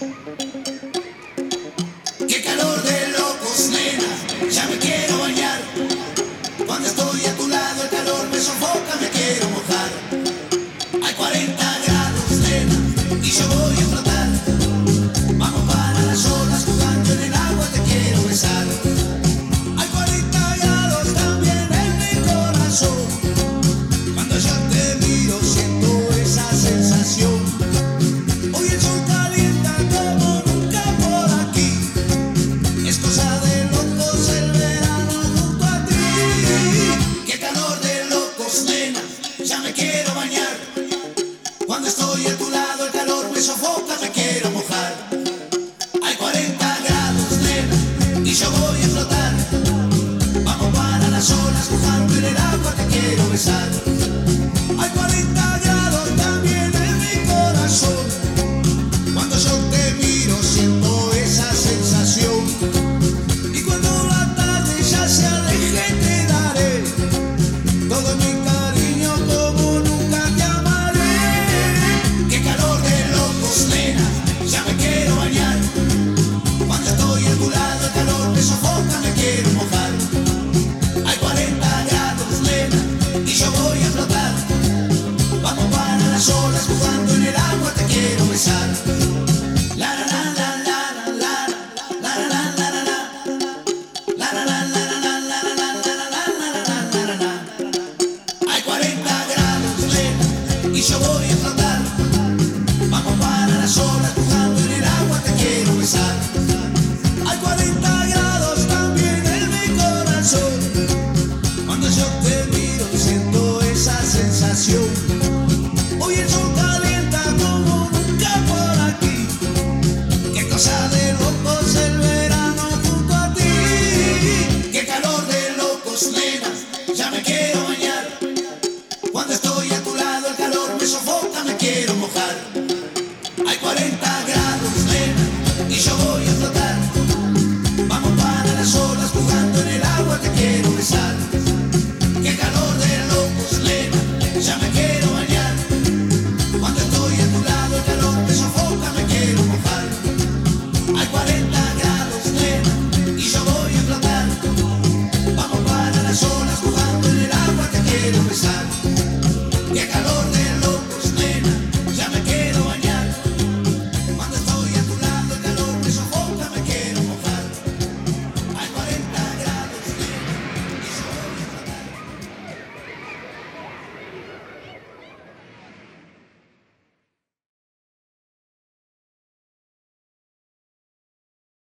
Qué calor de locos, nena, ya me quiero bañar. Cuando estoy a tu lado el calor me sofoca, me quiero mojar. Hay 40 grados, nena, y yo voy a flotar. Vamos para las olas, jugando en el agua, te quiero besar. Hay 40 grados también en mi corazón. Cuando yo te miro siento esa sensación. Hoy el sol calienta como nunca por aquí. Es cosa de locos el verano junto a ti. Qué calor de locos, nena, ya me quiero bañar. Cuando estoy a tu lado el calor me sofoca, me quiero mojar. Hay 40 grados, nena, y yo voy a flotar. Vamos para las olas, jugando en el agua, te quiero besar. Hay 40 grados también en mi corazón. Cuando yo te miro siento esa sensación. Y cuando la tarde ya se aleje te daré todo mi cariño como nunca te amaré. Qué calor de locos, nena, ya me quiero bañar. Cuando estoy a tu lado el calor me sofoca, me quiero mojar. Hay 40 grados, nena, y yo voy a flotar. Vamos para las olas, jugando en el agua, te quiero besar. La la la la la la la la la la la la. La la la la la la la la la la la la. Hay 40 grados, nena, y yo voy a flotar. Vamos para las olas, jugando en el agua, te quiero besar. Hay 40 grados también en mi corazón. Cuando yo te miro siento esa sensación. Hoy el sol calienta como nunca por aquí. Qué cosa de locos el verano junto a ti. Qué calor de locos, nena, ya me quiero bañar. Cuando estoy a tu lado el calor me sofoca, me quiero mojar. Hay 40 grados, nena, y yo voy a flotar. Vamos para las olas, jugando en el agua, te quiero besar. Qué calor de locos, nena, ya me quiero bañar. Cuando estoy a tu lado el calor me sofoca, me quiero mojar. Hay 40 grados, nena, y yo voy a flotar. Vamos para las olas, jugando en el agua, te quiero besar.